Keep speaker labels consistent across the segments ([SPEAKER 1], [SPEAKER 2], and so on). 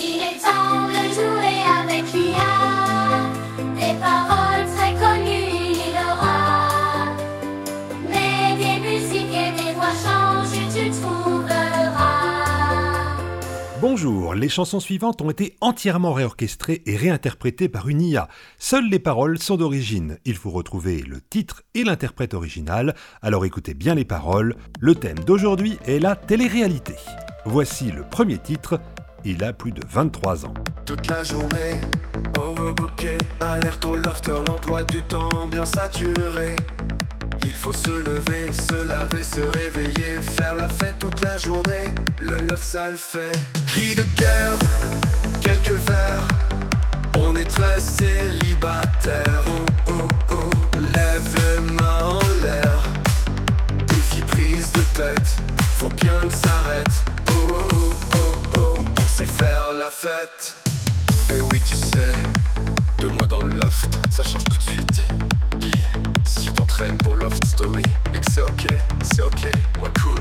[SPEAKER 1] Il est temps de jouer avec l'IA. Des paroles très connues il aura. Mais des musiques et des voix changent, tu trouveras.
[SPEAKER 2] Bonjour, les chansons suivantes ont été entièrement réorchestrées et réinterprétées par une IA. Seules les paroles sont d'origine. Il faut retrouver le titre et l'interprète original, alors écoutez bien les paroles. Le thème d'aujourd'hui est la télé-réalité. Voici le premier titre, il a plus de 23 ans.
[SPEAKER 3] Toute la journée, overbooké, alerte au lofter, l'emploi du temps bien saturé. Il faut se lever, se laver, se réveiller, faire la fête toute la journée, le love ça le fait. Cri de guerre, quelques verres, on est très célibataire. Oh oh oh, lève les mains en l'air, défi prise de tête, faut bien que ça arrête. Oh oh oh oh oh, on sait faire la fête. Et oui tu sais, 2 mois dans le loft, ça change tout de suite. Si tu t'entraînes pour Loft Story et que c'est ok, moi cool.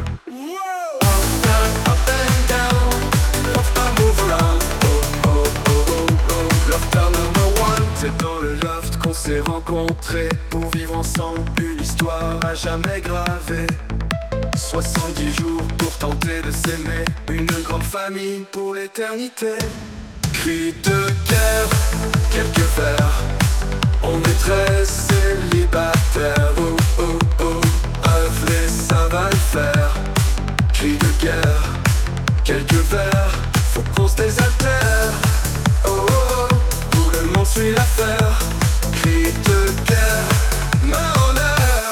[SPEAKER 3] Up and down, lofter move around. Oh oh oh oh oh, lofter number one. C'est dans le loft qu'on s'est rencontrés pour vivre ensemble une histoire à jamais gravée. 70 jours pour tenter de s'aimer, une grande famille pour l'éternité. Cri de guerre, quelques vers, on est très célibataire. Oh oh oh, rêve ça va le faire. Cri de guerre, quelques vers, faut qu'on se désaltère. Oh oh oh, tout le monde suit l'affaire. Cri de guerre, main en l'air.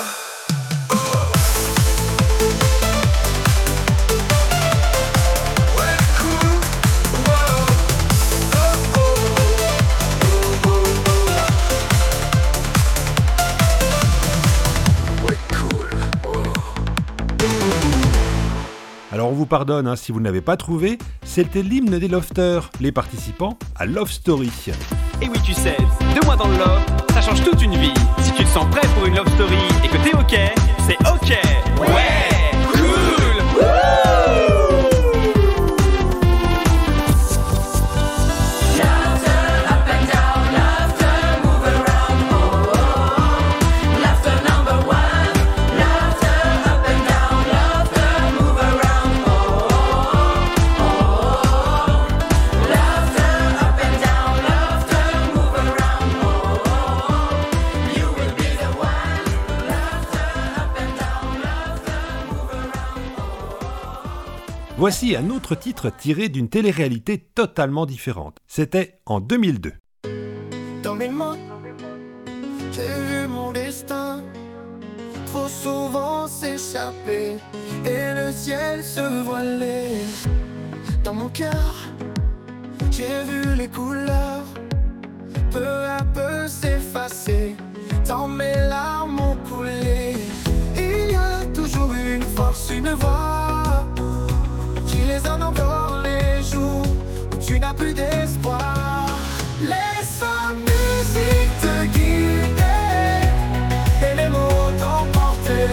[SPEAKER 2] Alors on vous pardonne si vous ne l'avez pas trouvé, c'était l'hymne des lofters, les participants à Love Story.
[SPEAKER 4] Et oui tu sais, 2 mois dans le love, ça change toute une vie. Si tu te sens prêt pour une love story et que t'es ok, c'est ok. Ouais, cool.
[SPEAKER 2] Voici un autre titre tiré d'une télé-réalité totalement différente. C'était en 2002.
[SPEAKER 3] Dans mes mains, j'ai vu mon destin trop souvent s'échapper et le ciel se voiler. Dans mon cœur, j'ai vu les couleurs peu à peu s'effacer. Dans mes larmes ont coulé. Il y a toujours une force, une voix qui résonne encore les jours où tu n'as plus d'espoir. Laisse la musique te guider et les mots t'emporter.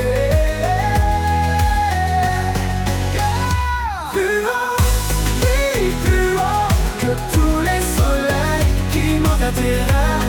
[SPEAKER 3] Plus haut, oui, plus haut que tous les soleils qui montent à tes rêves.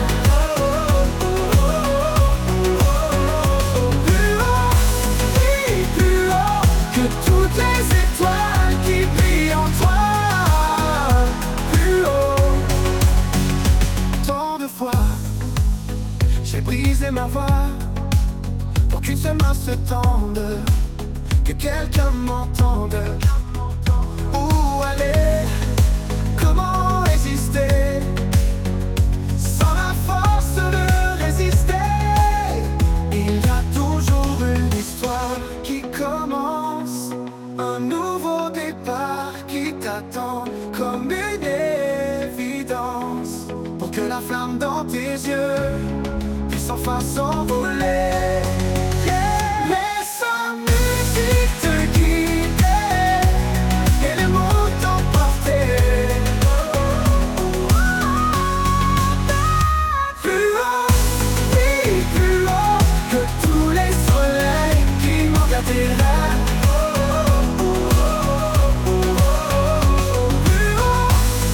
[SPEAKER 3] Plus haut, oui, plus haut que toutes les étoiles qui brillent en toi. Plus haut. Tant de fois j'ai brisé ma voix pour qu'une seule main se tende, que quelqu'un m'entende. Où aller? Comment résister sans la force de résister? Il y a toujours une histoire qui commence, un nouveau départ qui t'attend comme une évidence, pour que la flamme dans tes yeux puisse enfin s'envoler. Laisse la musique te guider et les mots t'emporter. Plus haut, oui, plus haut que tous les soleils qui montent à tes rêves. Plus haut,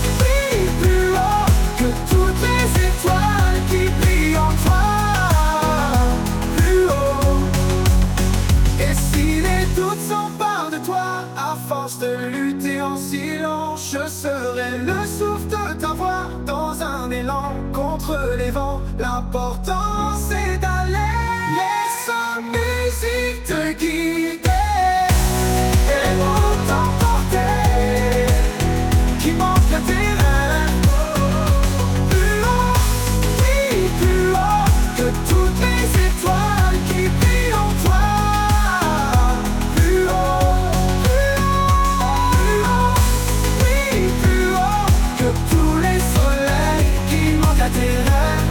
[SPEAKER 3] Je serai le souffle de ta voix dans un élan contre les vents. L'important c'est d'aller. Laisse sa musique te guider et pour t'emporter. Qui manque à tes rêves. Plus haut, oui, plus haut que toutes les étoiles qui brillent en toi. Plus haut, plus haut, plus haut, oui, plus haut que tous les soleils qui manquent à tes rêves.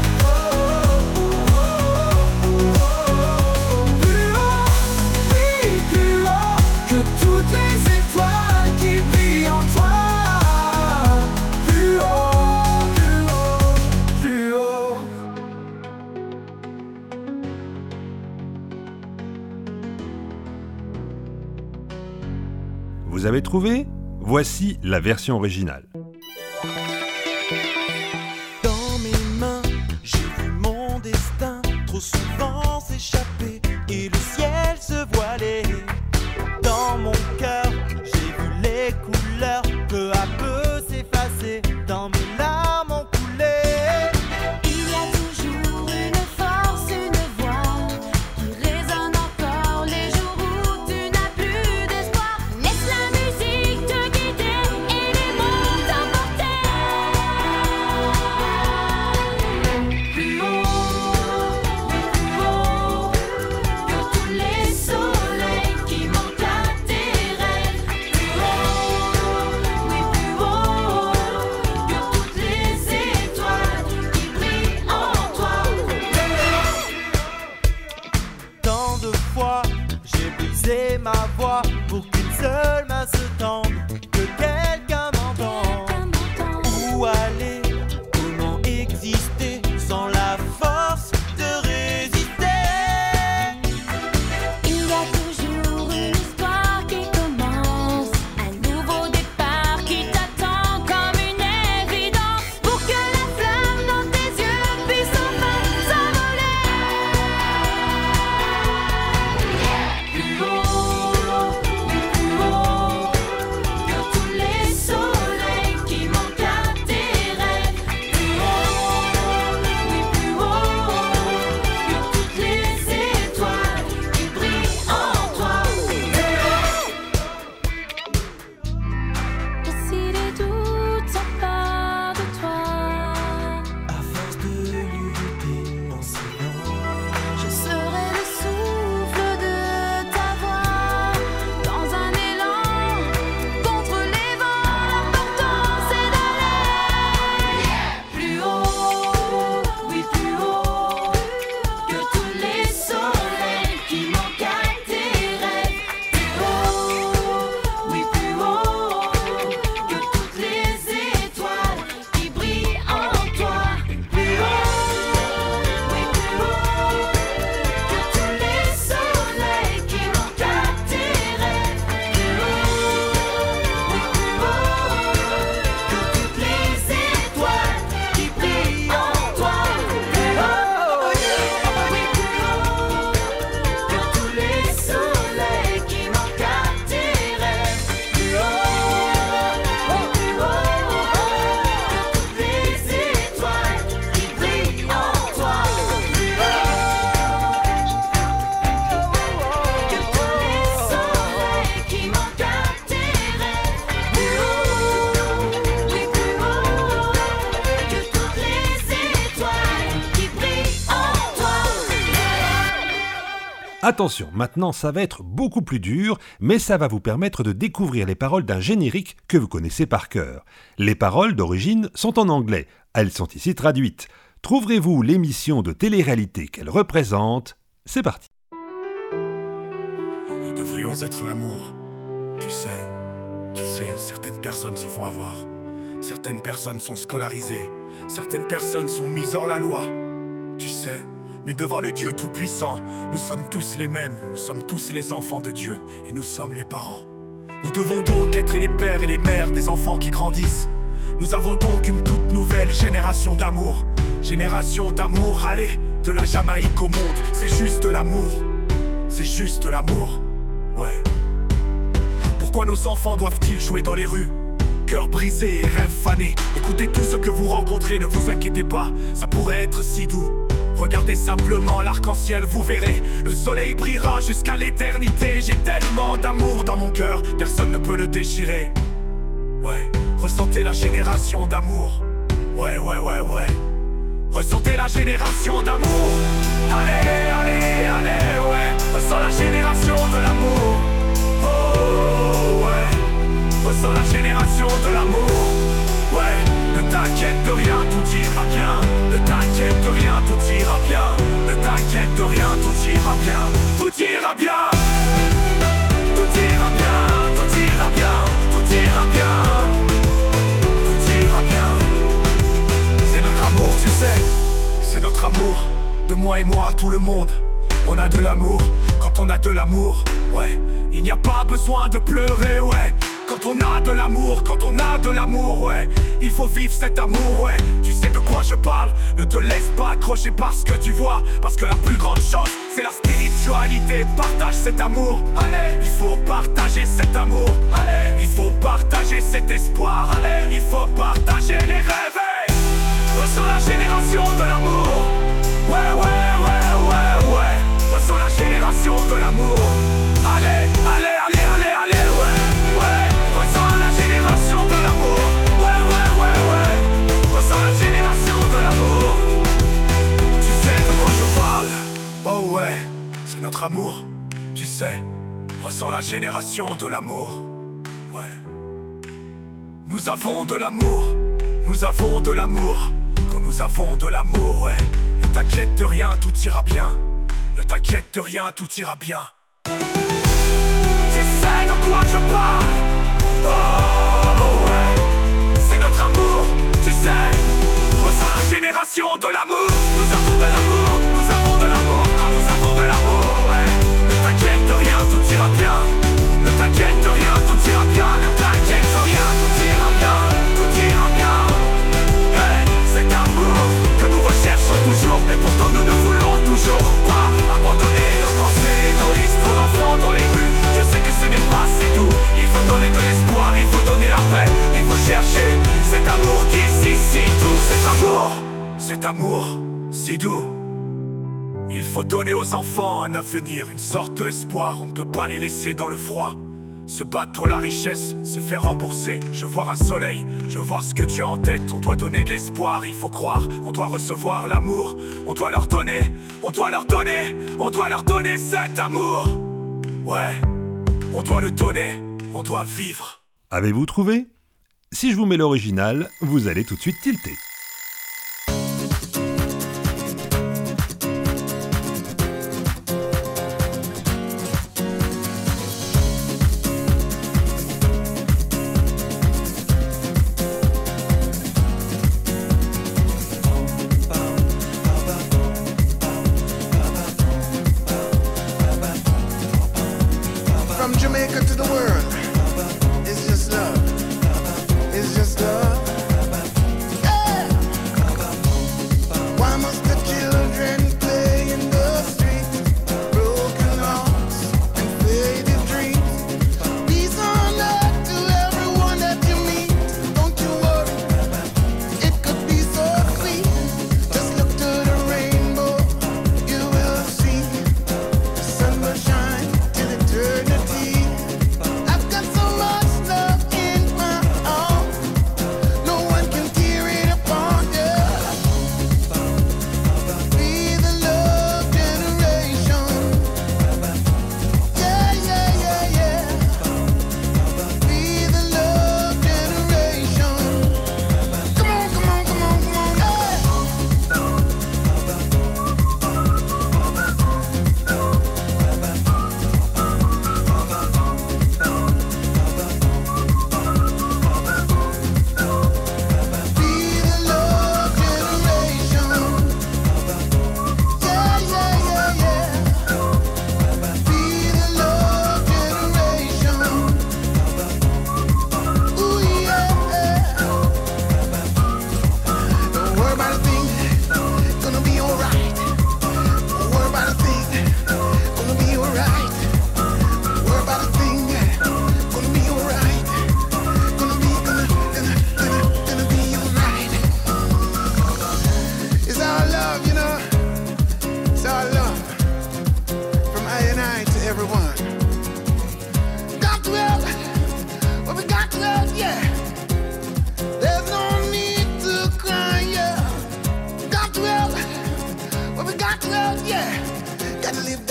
[SPEAKER 3] Plus haut, oui, plus haut que toutes les étoiles qui brillent en toi. Plus haut, plus haut, plus haut.
[SPEAKER 2] Vous avez trouvé? Voici la version originale.
[SPEAKER 5] Dans mes mains, j'ai vu mon destin trop souvent s'échapper et le ciel se voiler. Dans mon cœur, j'ai vu les couleurs peu à peu s'effacer. Dans mes larmes ont coulé.
[SPEAKER 1] Il y a toujours une force, une voix qui résonne encore les jours où tu n'as plus d'espoir. Laisse la musique te guider et les mots t'emporter. Plus haut, plus haut que tous les soleils qui manquent à tes rêves. Plus haut, oui, plus haut que toutes les étoiles qui brillent en toi.
[SPEAKER 5] Tant de fois, j'ai brisé ma voix pour qu'une seule main se tende, que quelqu'un m'entende. Où aller, comment exister sans la force de résister?
[SPEAKER 1] Il y a toujours une histoire qui commence, un nouveau départ qui t'attend comme une évidence, pour que la flamme dans tes yeux puisse enfin s'envoler. Plus haut, oui, plus haut que tous les soleils qui manquent à tes rêves. Plus haut, oui, plus haut que toutes les étoiles qui brillent en toi. Et si les doutes s'emparent de toi,
[SPEAKER 5] À force de lutter en silence,
[SPEAKER 1] je serai le souffle de ta voix dans un élan contre les vents. L'important c'est d'aller plus haut, oui, plus haut que tous les soleils qui manquent à tes rêves. Plus haut, oui, plus haut que toutes les étoiles qui brillent en toi. Plus haut, oui, plus haut que tous les soleils qui manquent à tes rêves. Plus haut, oui, plus haut que toutes les étoiles qui brillent en toi. Plus haut, oui, plus haut que tous les soleils qui manquent à tes rêves. Plus haut, oui, plus haut que toutes les étoiles qui brillent en toi. Plus haut que tous les soleils qui manquent à tes rêves. Plus haut, oui, plus haut que toutes les étoiles qui brillent en toi.
[SPEAKER 2] Attention, maintenant ça va être beaucoup plus dur, mais ça va vous permettre de découvrir les paroles d'un générique que vous connaissez par cœur. Les paroles d'origine sont en anglais, elles sont ici traduites. Trouverez-vous l'émission de télé-réalité qu'elles représentent? C'est parti.
[SPEAKER 3] Nous devrions être l'amour. Tu sais, certaines personnes se font avoir. Certaines personnes sont scolarisées. Certaines personnes sont mises hors la loi. Tu sais, mais devant le Dieu Tout-Puissant, nous sommes tous les mêmes. Nous sommes tous les enfants de Dieu et nous sommes les parents. Nous devons donc être les pères et les mères des enfants qui grandissent. Nous avons donc une toute nouvelle génération d'amour. Génération d'amour, allez, de la Jamaïque au monde. C'est juste de l'amour. C'est juste de l'amour. Ouais. Pourquoi nos enfants doivent-ils jouer dans les rues? cœur brisé et rêve fané. Écoutez tout ce que vous rencontrez, ne vous inquiétez pas, ça pourrait être si doux. Regardez simplement l'arc-en-ciel, vous verrez, le soleil brillera jusqu'à l'éternité. J'ai tellement d'amour dans mon cœur, personne ne peut le déchirer. Ouais, ressentez la génération d'amour. Ouais, ressentez la génération d'amour. Allez, ouais, ressens la génération de l'amour. Oh, ouais, ressens la génération de l'amour. Ouais, ne t'inquiète de rien, tout ira bien. Ne t'inquiète de rien, tout ira bien. Ne t'inquiète de rien, tout ira bien. Tout ira bien. Tout ira bien, tout ira bien. Tout ira bien. Tout ira bien. C'est notre amour, tu sais. C'est notre amour. De moi et moi, tout le monde. On a de l'amour. Quand on a de l'amour, ouais, il n'y a pas besoin de pleurer, ouais. Quand on a de l'amour, ouais, il faut vivre cet amour, ouais. Tu sais de quoi je parle, ne te laisse pas accrocher par ce que tu vois. Parce que la plus grande chose, c'est la spiritualité. Partage cet amour, allez. Il faut partager cet amour, allez. Il faut partager cet espoir, allez. Il faut partager les rêves, hey. Ressens la génération de l'amour. Ouais. Ressens la génération de l'amour. Allez, ouais. Ressens la génération de l'amour. Ouais. Ressens la génération de l'amour. Tu sais de quoi je parle. Oh ouais, c'est notre amour. Tu sais, ressens la génération de l'amour. Ouais. Nous avons de l'amour. Nous avons de l'amour. Quand nous avons de l'amour, ouais. Ne t'inquiète de rien, tout ira bien. Ne t'inquiète de rien, tout ira bien. Tu sais de quoi je parle. Oh ouais, c'est notre amour, tu sais. Ressens la génération de l'amour. Nous avons de l'amour, nous avons de l'amour. Nous avons de l'amour, ouais. Ne t'inquiète de rien, tout ira bien. Ne t'inquiète de rien, tout ira bien. Ne t'inquiète de rien, tout ira bien. Tout ira bien. Hey, cet amour que nous recherchons toujours, mais pourtant nous ne voulons toujours pas abandonner nos pensées, nos risques, nos enfants dans les rues. Je sais que ce n'est pas si doux. Il faut donner de l'espoir, il faut donner la paix. Il faut chercher cet amour qui est si doux. Cet amour si doux. Il faut donner aux enfants un avenir, une sorte d'espoir. On ne peut pas les laisser dans le froid. Se battre pour la richesse, se faire rembourser. Je vois un soleil, je vois ce que tu as en tête. On doit donner de l'espoir, il faut croire. On doit recevoir l'amour, on doit leur donner. On doit leur donner cet amour. Ouais, on doit le donner, on doit vivre.
[SPEAKER 2] Avez-vous trouvé ? Si je vous mets l'original, vous allez tout de suite tilter.
[SPEAKER 6] Jamaica to the world, it's just love. It's just love. Hey!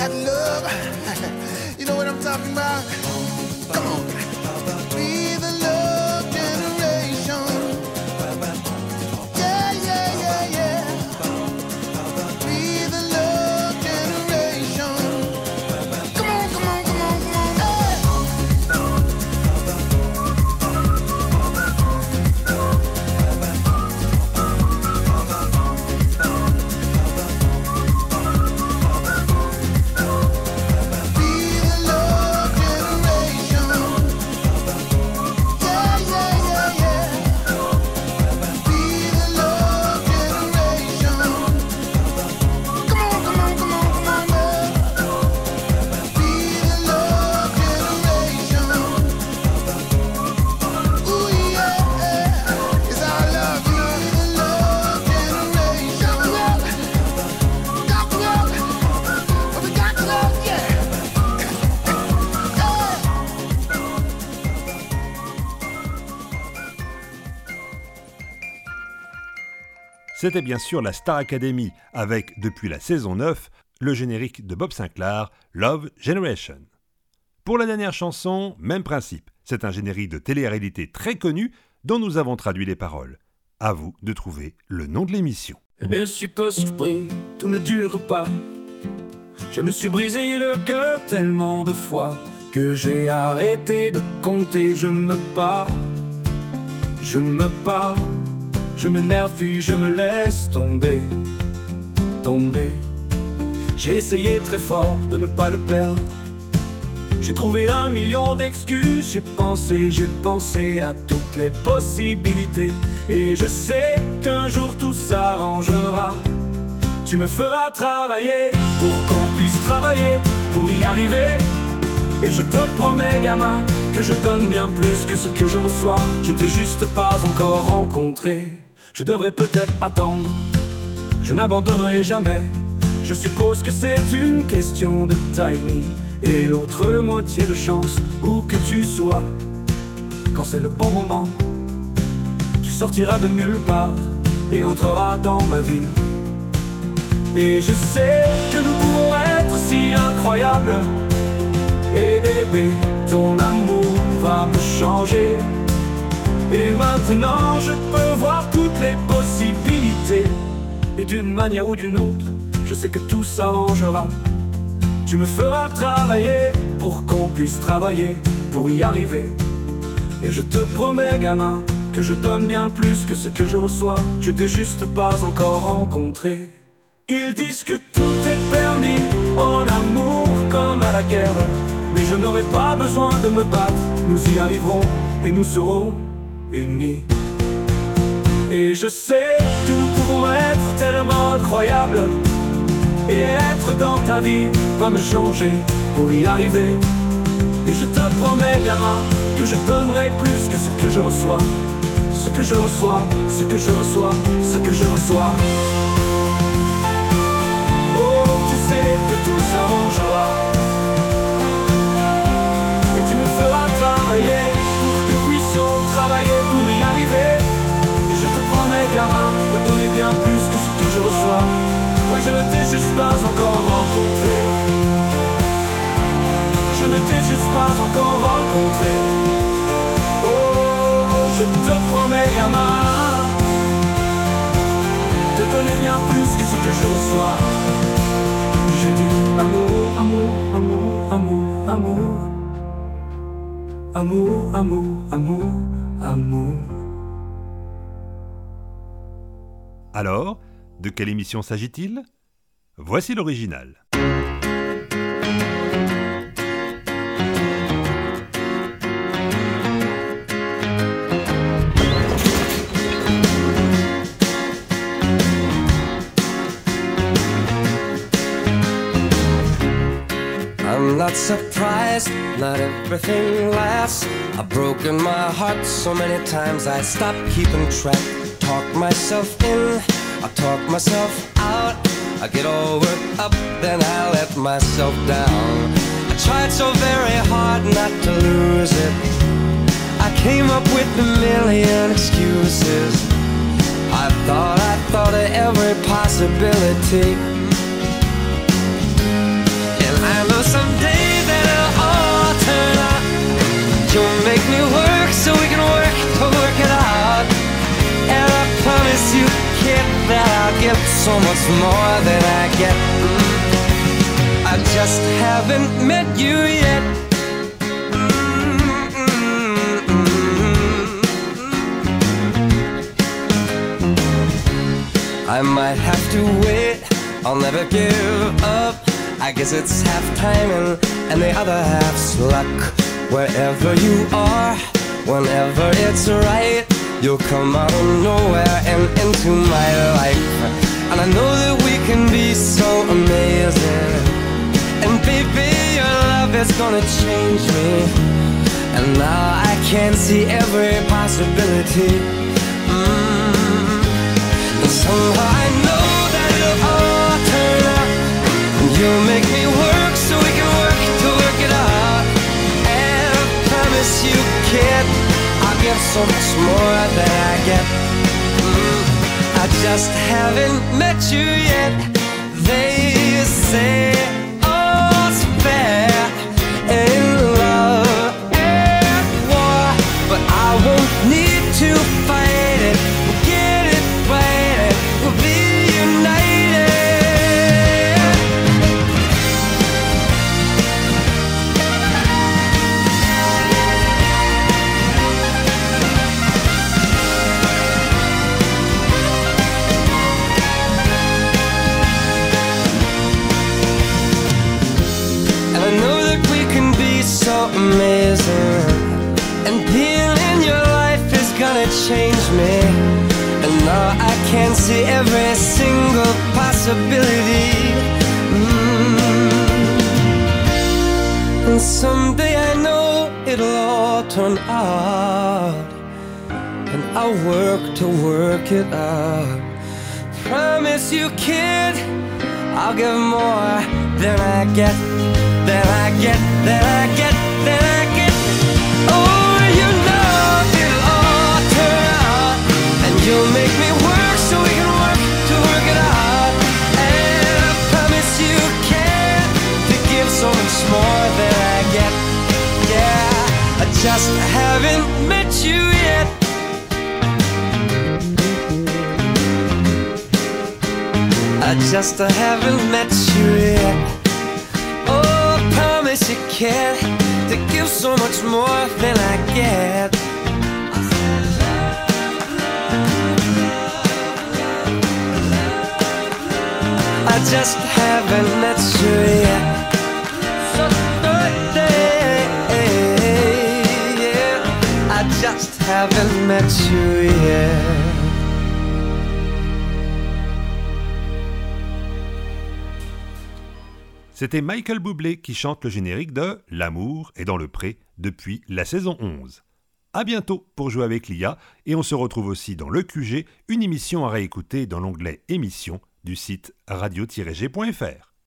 [SPEAKER 6] that love. You know what I'm talking about? Come on. Be the love generation. Yeah, yeah, yeah, yeah. Be the love generation. Come on, come on, come on, come on.
[SPEAKER 2] C'était bien sûr la Star Academy avec, depuis la saison 9, le générique de Bob Sinclair, Love Generation. Pour la dernière chanson, même principe. C'est un générique de télé-réalité très connu dont nous avons traduit les paroles. À vous de trouver le nom de l'émission.
[SPEAKER 7] Je ne suis pas surpris, tout ne dure pas. Je me suis brisé le cœur tellement de fois que j'ai arrêté de compter. Je me pars, je m'énerve puis je me laisse tomber. J'ai essayé très fort de ne pas le perdre. J'ai trouvé 1 million d'excuses. J'ai pensé à toutes les possibilités. Et je sais qu'un jour tout s'arrangera. Tu me feras travailler pour qu'on puisse travailler, pour y arriver. Et je te promets, gamin, que je donne bien plus que ce que je reçois. Je t'ai juste pas encore rencontré. Je devrais peut-être attendre. Je n'abandonnerai jamais. Je suppose que c'est une question de timing et l'autre moitié de chance. Où que tu sois, quand c'est le bon moment, tu sortiras de nulle part et entreras dans ma vie. Et je sais que nous pouvons être si incroyables. Et bébé, ton amour va me changer. Et maintenant je peux voir toutes les possibilités. Et d'une manière ou d'une autre, je sais que tout s'arrangera. Tu me feras travailler pour qu'on puisse travailler, pour y arriver. Et je te promets, gamin, que je donne bien plus que ce que je reçois. Je t'ai juste pas encore rencontré. Ils disent que tout est permis en amour comme à la guerre. Mais je n'aurai pas besoin de me battre. Nous y arriverons et nous serons unis. Et je sais que nous pouvons être tellement incroyables. Et être dans ta vie va me changer pour y arriver. Et je te promets, gamin, que je donnerai plus que ce que je reçois. Ce que je reçois, ce que je reçois, ce que je reçois. Oh, tu sais que tout s'arrangera. Et tu me feras travailler pour que nous puissions travailler pour y arriver. Et je te promets, gamin, de donner bien plus que ce que je reçois. Moi je ne t'ai juste pas encore rencontré. Je ne t'ai juste pas encore rencontré. Oh, je te promets, gamin, de donner bien plus que ce que je reçois. J'ai du amour, amour, amour, amour, amour. Amour, amour, amour, amour.
[SPEAKER 2] Alors, de quelle émission s'agit-il ? Voici l'original.
[SPEAKER 8] I'm not surprised, not everything lasts. I've broken my heart so many times I stopped keeping track. Talk myself in, I talk myself out. I get all worked up, then I let myself down. I tried so very hard not to lose it. I came up with a million excuses. I thought of every possibility. And give so much more than I get. I just haven't met you yet. I might have to wait, I'll never give up. I guess it's half timing and the other half's luck. Wherever you are, whenever it's right, you'll come out of nowhere and into my life. And I know that we can be so amazing. And baby, your love is gonna change me. And now I can see every possibility. And somehow I know that it'll all turn out. And you'll make me work so we can work to work it out. And I promise you, kid, I'll give so much more than I get. I just haven't met you yet. They say all's fair in love and war, but I won't need to fight it. We'll get it right, we'll be united. I know that we can be so amazing. And being in your life is gonna change me. And now I can see every single possibility. And someday I know it'll all turn out. And I'll work to work it out. Promise you, kid, I'll give more than I get. Then I get, then I get, then I get. Oh, you know it'll all turn out. And you'll make me work so we can work to work it out. And I promise you can to give so much more than I get. Yeah, I just haven't met you yet. I just haven't met you yet. Promise you care to give so much more than I get. I just haven't met you yet. So yeah, I just haven't met you yet.
[SPEAKER 2] C'était Michael Bublé qui chante le générique de L'amour est dans le pré depuis la saison 11. À bientôt pour jouer avec l'IA et on se retrouve aussi dans le QG, une émission à réécouter dans l'onglet émissions du site radio-g.fr.